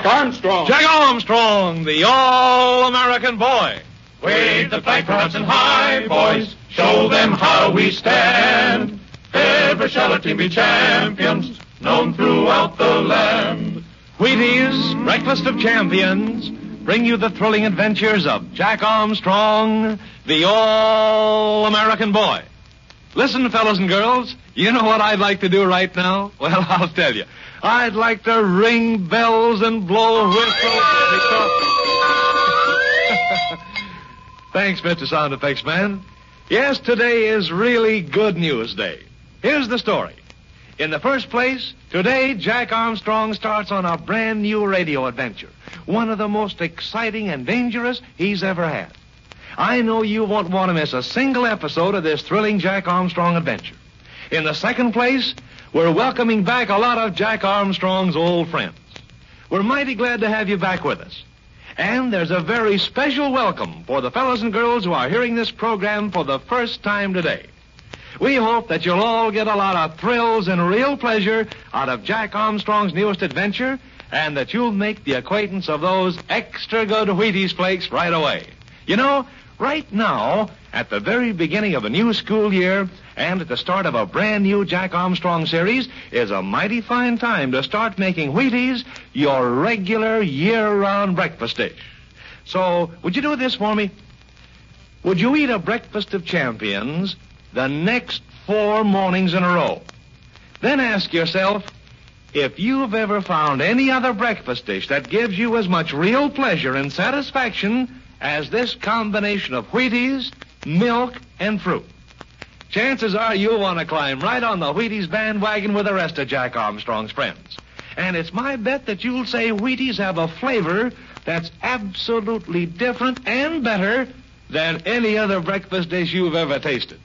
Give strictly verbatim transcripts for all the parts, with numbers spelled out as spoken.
Jack Armstrong. Jack Armstrong, the all-American boy. Wave the flag for Hudson High, boys. Show them how we stand. Ever shall our team be champions, known throughout the land. Wheaties, breakfast of champions, bring you the thrilling adventures of Jack Armstrong, the all-American boy. Listen, fellas and girls, you know what I'd like to do right now? Well, I'll tell you. I'd like to ring bells and blow whistles. Thanks, Mister Sound Effects Man. Yes, today is really good news day. Here's the story. In the first place, today Jack Armstrong starts on a brand new radio adventure. One of the most exciting and dangerous he's ever had. I know you won't want to miss a single episode of this thrilling Jack Armstrong adventure. In the second place, we're welcoming back a lot of Jack Armstrong's old friends. We're mighty glad to have you back with us. And there's a very special welcome for the fellows and girls who are hearing this program for the first time today. We hope that you'll all get a lot of thrills and real pleasure out of Jack Armstrong's newest adventure, and that you'll make the acquaintance of those extra good Wheaties flakes right away. You know, right now, at the very beginning of a new school year and at the start of a brand new Jack Armstrong series is a mighty fine time to start making Wheaties your regular year-round breakfast dish. So, would you do this for me? Would you eat a breakfast of champions the next four mornings in a row? Then ask yourself, if you've ever found any other breakfast dish that gives you as much real pleasure and satisfaction as this combination of Wheaties, milk, and fruit. Chances are you'll want to climb right on the Wheaties bandwagon with the rest of Jack Armstrong's friends. And it's my bet that you'll say Wheaties have a flavor that's absolutely different and better than any other breakfast dish you've ever tasted.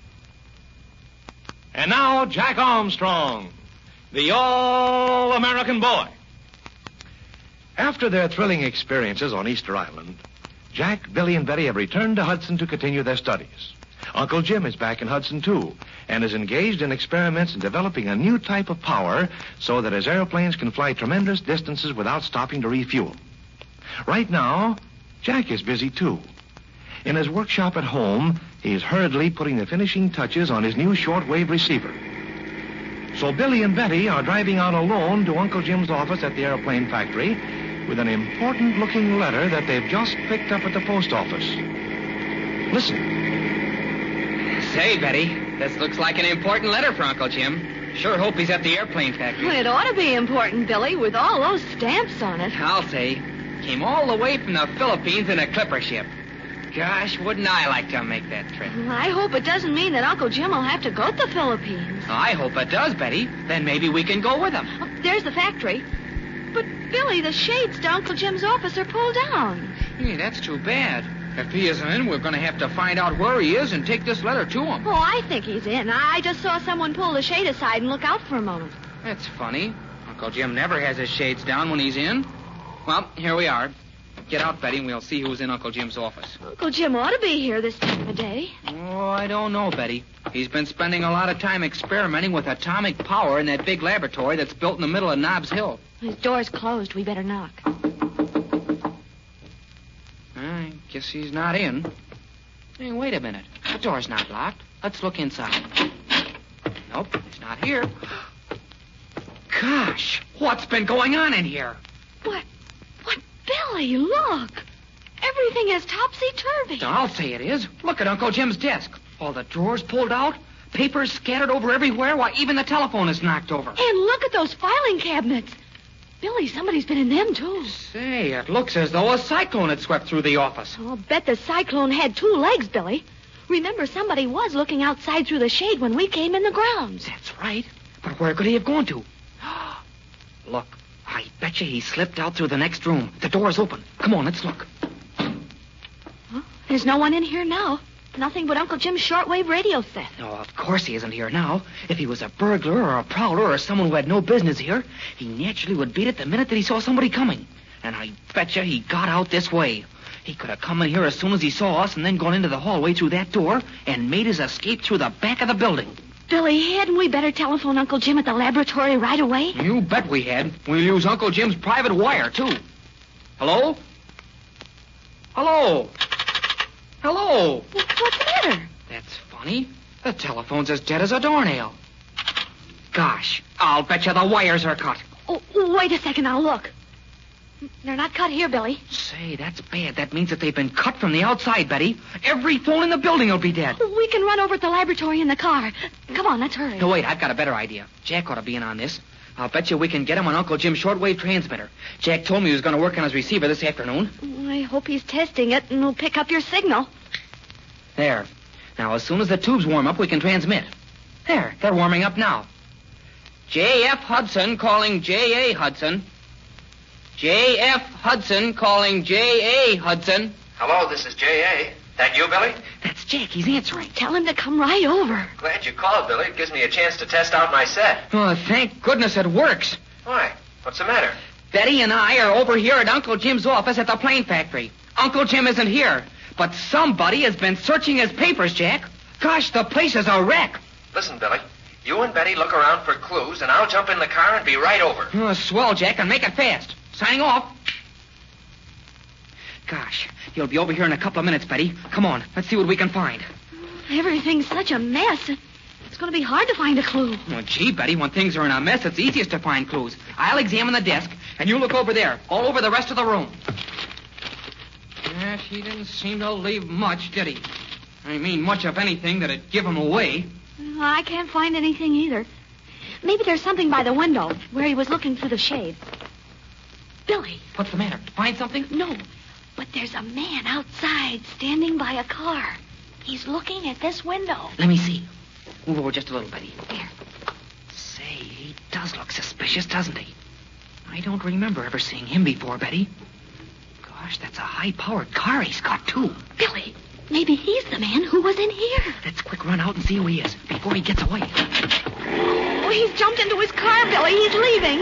And now, Jack Armstrong, the all-American boy. After their thrilling experiences on Easter Island, Jack, Billy, and Betty have returned to Hudson to continue their studies. Uncle Jim is back in Hudson, too, and is engaged in experiments in developing a new type of power so that his airplanes can fly tremendous distances without stopping to refuel. Right now, Jack is busy, too. In his workshop at home, he's hurriedly putting the finishing touches on his new shortwave receiver. So Billy and Betty are driving out alone to Uncle Jim's office at the airplane factory with an important-looking letter that they've just picked up at the post office. Listen. Say, Betty, this looks like an important letter for Uncle Jim. Sure hope he's at the airplane factory. Well, it ought to be important, Billy, with all those stamps on it. I'll say. Came all the way from the Philippines in a clipper ship. Gosh, wouldn't I like to make that trip? Well, I hope it doesn't mean that Uncle Jim will have to go to the Philippines. I hope it does, Betty. Then maybe we can go with him. Oh, there's the factory. But, Billy, the shades to Uncle Jim's office are pulled down. Hey, that's too bad. If he isn't in, we're going to have to find out where he is and take this letter to him. Oh, I think he's in. I just saw someone pull the shade aside and look out for a moment. That's funny. Uncle Jim never has his shades down when he's in. Well, here we are. Get out, Betty, and we'll see who's in Uncle Jim's office. Uncle Jim ought to be here this time of day. Oh, I don't know, Betty. He's been spending a lot of time experimenting with atomic power in that big laboratory that's built in the middle of Nobbs Hill. His door's closed. We better knock. I guess he's not in. Hey, wait a minute. The door's not locked. Let's look inside. Nope, he's not here. Gosh, what's been going on in here? What? What, Billy, look. Everything is topsy-turvy. I'll say it is. Look at Uncle Jim's desk. All the drawers pulled out, papers scattered over everywhere, while even the telephone is knocked over. And look at those filing cabinets. Billy, somebody's been in them, too. Say, it looks as though a cyclone had swept through the office. I'll bet the cyclone had two legs, Billy. Remember, somebody was looking outside through the shade when we came in the grounds. That's right. But where could he have gone to? Look, I bet you he slipped out through the next room. The door's open. Come on, let's look. Huh? There's no one in here now. Nothing but Uncle Jim's shortwave radio set. No, of course he isn't here now. If he was a burglar or a prowler or someone who had no business here, he naturally would beat it the minute that he saw somebody coming. And I bet you he got out this way. He could have come in here as soon as he saw us and then gone into the hallway through that door and made his escape through the back of the building. Billy, hadn't we better telephone Uncle Jim at the laboratory right away? You bet we had. We'll use Uncle Jim's private wire, too. Hello? Hello? Hello? What's the matter? That's funny. The telephone's as dead as a doornail. Gosh, I'll bet you the wires are cut. Oh, wait a second, I'll look. They're not cut here, Billy. Say, that's bad. That means that they've been cut from the outside, Betty. Every phone in the building will be dead. We can run over to the laboratory in the car. Come on, let's hurry. No, wait, I've got a better idea. Jack ought to be in on this. I'll bet you we can get him on Uncle Jim's shortwave transmitter. Jack told me he was going to work on his receiver this afternoon. I hope he's testing it and will pick up your signal. There. Now, as soon as the tubes warm up, we can transmit. There, they're warming up now. J F Hudson calling J A Hudson. J F Hudson calling J A Hudson. Hello, this is J A. That you, Billy? That's Jack. He's answering. Tell him to come right over. Glad you called, Billy. It gives me a chance to test out my set. Oh, thank goodness it works. Why? What's the matter? Betty and I are over here at Uncle Jim's office at the plane factory. Uncle Jim isn't here, but somebody has been searching his papers, Jack. Gosh, the place is a wreck. Listen, Billy. You and Betty look around for clues, and I'll jump in the car and be right over. Oh, swell, Jack, and make it fast. Signing off. Gosh, he'll be over here in a couple of minutes, Betty. Come on, let's see what we can find. Everything's such a mess. It's going to be hard to find a clue. Oh, gee, Betty, when things are in a mess, it's easiest to find clues. I'll examine the desk, and you look over there, all over the rest of the room. Yes, he didn't seem to leave much, did he? I mean, much of anything that'd give him away. I can't find anything either. Maybe there's something by the window where he was looking through the shade. Billy. What's the matter? Find something? No, but there's a man outside standing by a car. He's looking at this window. Let me see. Move over just a little, Betty. Here. Say, he does look suspicious, doesn't he? I don't remember ever seeing him before, Betty. Gosh, that's a high-powered car he's got, too. Billy, maybe he's the man who was in here. Let's quick run out and see who he is before he gets away. Oh, he's jumped into his car, Billy. He's leaving.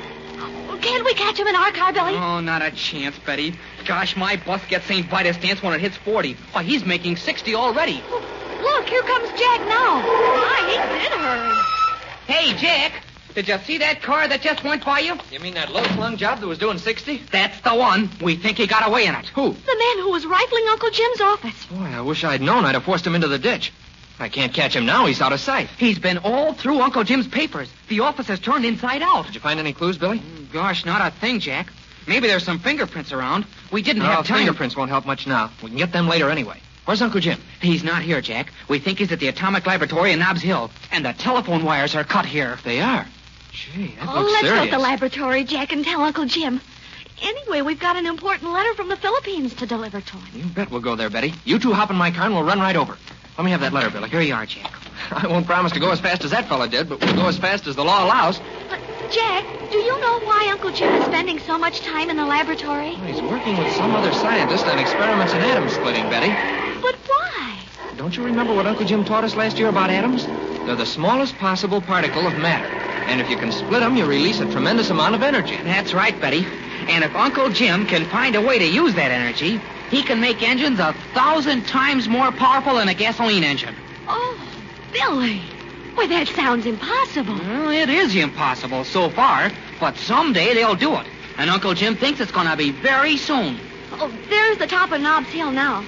Oh, can't we catch him in our car, Billy? Oh, not a chance, Betty. Gosh, my bus gets Saint Vitus dance when it hits forty. Why, he's making sixty already. Oh, look, here comes Jack now. My, he did hurry. Hey, Jack, did you see that car that just went by you? You mean that low-slung job that was doing sixty? That's the one. We think he got away in it. Who? The man who was rifling Uncle Jim's office. Boy, I wish I'd known. I'd have forced him into the ditch. I can't catch him now. He's out of sight. He's been all through Uncle Jim's papers. The office is turned inside out. Did you find any clues, Billy? Gosh, not a thing, Jack. Maybe there's some fingerprints around. We didn't No, have time. fingerprints won't help much now. We can get them later anyway. Where's Uncle Jim? He's not here, Jack. We think he's at the Atomic Laboratory in Nobbs Hill. And the telephone wires are cut here. They are. Gee, that Oh, looks let's serious. go to the laboratory, Jack, and tell Uncle Jim. Anyway, we've got an important letter from the Philippines to deliver to him. You bet we'll go there, Betty. You two hop in my car and we'll run right over. Let me have that letter, Billy. Here you are, Jack. I won't promise to go as fast as that fella did, but we'll go as fast as the law allows. But, Jack, do you know why Uncle Jim is spending so much time in the laboratory? He's working with some other scientist on experiments in atom splitting, Betty. But why? Don't you remember what Uncle Jim taught us last year about atoms? They're the smallest possible particle of matter. And if you can split them, you release a tremendous amount of energy. That's right, Betty. And if Uncle Jim can find a way to use that energy, he can make engines a thousand times more powerful than a gasoline engine. Oh, Billy. Why, that sounds impossible. Well, it is impossible so far, but someday they'll do it. And Uncle Jim thinks it's going to be very soon. Oh, there's the top of Nobbs Hill now.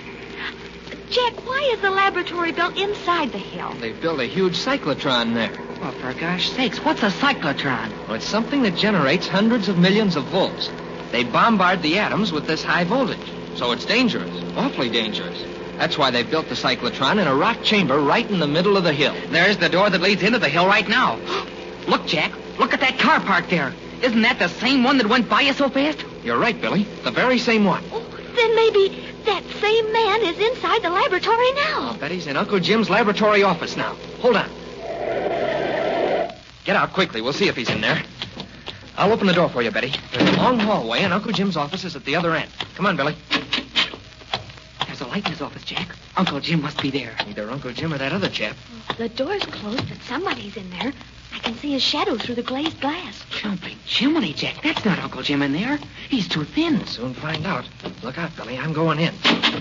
Jack, why is the laboratory built inside the hill? They've built a huge cyclotron there. Well, for gosh sakes, what's a cyclotron? Well, it's something that generates hundreds of millions of volts. They bombard the atoms with this high voltage. So it's dangerous, awfully dangerous. That's why they built the cyclotron in a rock chamber right in the middle of the hill. There's the door that leads into the hill right now. Look, Jack, look at that car parked there. Isn't that the same one that went by you so fast? You're right, Billy. The very same one. Oh, then maybe that same man is inside the laboratory now. I'll bet he's in Uncle Jim's laboratory office now. Hold on. Get out quickly. We'll see if he's in there. I'll open the door for you, Betty. There's a long hallway, and Uncle Jim's office is at the other end. Come on, Billy. There's a light in his office, Jack. Uncle Jim must be there. Either Uncle Jim or that other chap. The door's closed, but somebody's in there. I can see his shadow through the glazed glass. Jumping chimney, Jack. That's not Uncle Jim in there. He's too thin. We'll soon find out. Look out, Billy. I'm going in.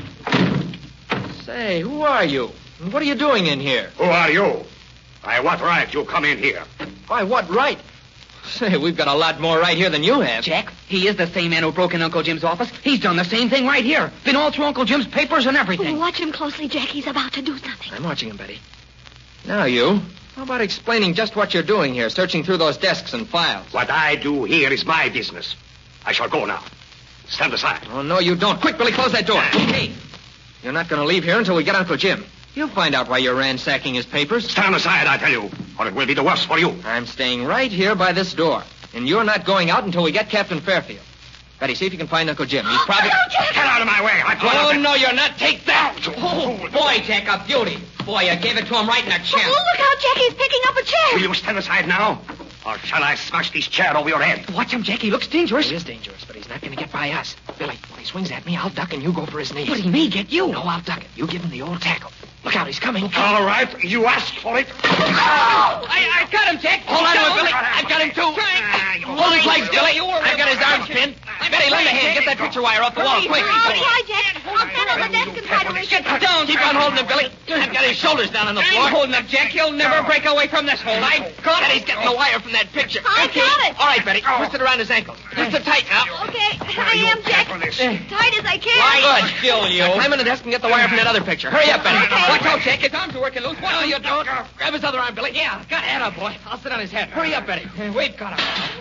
Say, who are you? And what are you doing in here? Who are you? By what right you come in here? By what right? Say, we've got a lot more right here than you have. Jack, he is the same man who broke in Uncle Jim's office. He's done the same thing right here. Been all through Uncle Jim's papers and everything. Oh, watch him closely, Jack. He's about to do something. I'm watching him, Betty. Now, you. How about explaining just what you're doing here, searching through those desks and files? What I do here is my business. I shall go now. Stand aside. Oh, no, you don't. Quick, Billy, close that door. Okay. You're not going to leave here until we get Uncle Jim. You'll find out why you're ransacking his papers. Stand aside, I tell you, or it will be the worse for you. I'm staying right here by this door. And you're not going out until we get Captain Fairfield. Betty, see if you can find Uncle Jim. He's probably... Oh, Jack! Get out of my way. I'm Oh, no, you're not. Take that. Oh, boy, Jack, a beauty. Boy, you gave it to him right in the chin. Oh, look out, Jack. He's picking up a chair. Will you stand aside now? Or shall I smash this chair over your head? Watch him, Jack. He looks dangerous. He is dangerous, but he's not going to get by us. Billy, when he swings at me, I'll duck and you go for his knees. But he may get you. No, I'll duck it. You give him the old tackle. Look out, he's coming. All right, you asked for it. Oh! I, I got him, Jack. Hold on to it, Billy. I've got him, too. Hold his legs, Billy. I've got his arms pinned. Betty, lend a hand. Get that picture wire off the wall, quick. I'll try, Jack. I'll stand on the desk and try to reach it. Down. Keep on holding him, Billy. I've got his shoulders down on the floor. I'm holding him, Jack. He'll never break away from this hold. I got it. He's getting the wire from that picture. I got it. All right, Betty. Twist it around his ankle. Twist it tight now. Okay, I am, Jack. Tight as I can. Good. Still, you. Now climb in the desk and get the wire from that other picture. Hurry up, Betty. Okay. Watch out, Jack. His arms are working loose. No, you don't. Grab his other arm, Billy. Yeah, got it. Atta boy. I'll sit on his head. Hurry up, Betty. We've got him.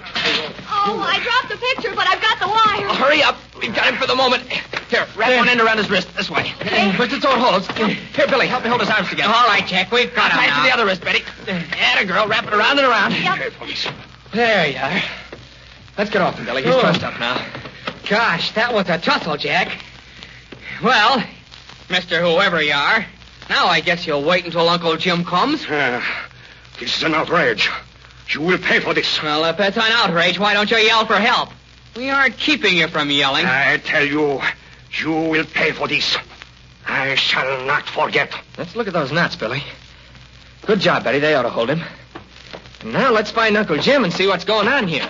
Oh, I dropped the picture, but I've got the wire. Oh, hurry up. We've got him for the moment. Here, wrap one end around his wrist. This way. Twist its own holds. Here, Billy, help me hold his arms together. All right, Jack. We've got him. Tie it to the other wrist, Betty. Atta girl. Wrap it around and around. Yep. There you are. Let's get off him, Billy. He's Oh. trussed up now. Gosh, that was a tussle, Jack. Well, Mister Whoever you are, now I guess you'll wait until Uncle Jim comes. Uh, this is an outrage. You will pay for this. Well, if it's an outrage, why don't you yell for help? We aren't keeping you from yelling. I tell you, you will pay for this. I shall not forget. Let's look at those knots, Billy. Good job, Betty. They ought to hold him. And now let's find Uncle Jim and see what's going on here.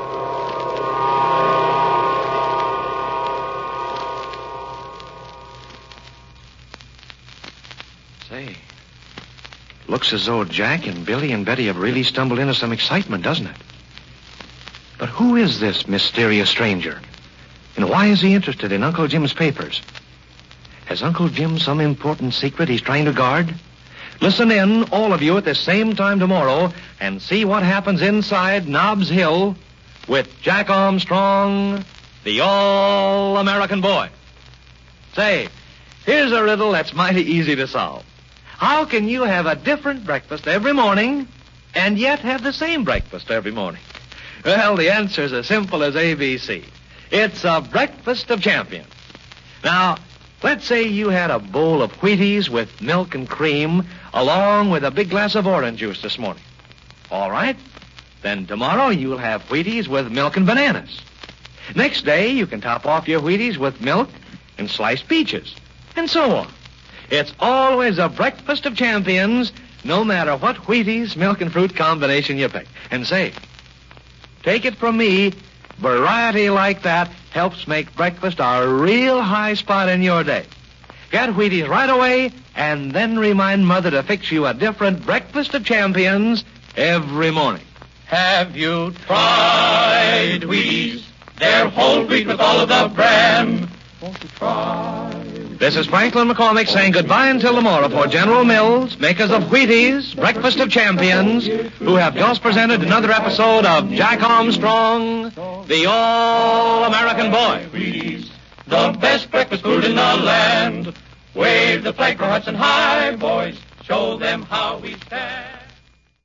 Say, looks as though Jack and Billy and Betty have really stumbled into some excitement, doesn't it? But who is this mysterious stranger? And why is he interested in Uncle Jim's papers? Has Uncle Jim some important secret he's trying to guard? Listen in, all of you, at the same time tomorrow and see what happens inside Nobbs Hill with Jack Armstrong, the All-American Boy. Say, here's a riddle that's mighty easy to solve. How can you have a different breakfast every morning and yet have the same breakfast every morning? Well, the answer is as simple as A B C. It's a breakfast of champions. Now, let's say you had a bowl of Wheaties with milk and cream along with a big glass of orange juice this morning. All right? Then tomorrow you'll have Wheaties with milk and bananas. Next day you can top off your Wheaties with milk and sliced peaches, and so on. It's always a breakfast of champions, no matter what Wheaties, milk, and fruit combination you pick. And say, take it from me, variety like that helps make breakfast a real high spot in your day. Get Wheaties right away, and then remind Mother to fix you a different breakfast of champions every morning. Have you tried Wheaties? They're whole wheat with all of the bran. Won't you try? This is Franklin McCormick saying goodbye until tomorrow for General Mills, makers of Wheaties, Breakfast of Champions, who have just presented another episode of Jack Armstrong, the All-American Boy. Wheaties, the best breakfast food in the land. Wave the flag for Hudson High, boys. Show them how we stand.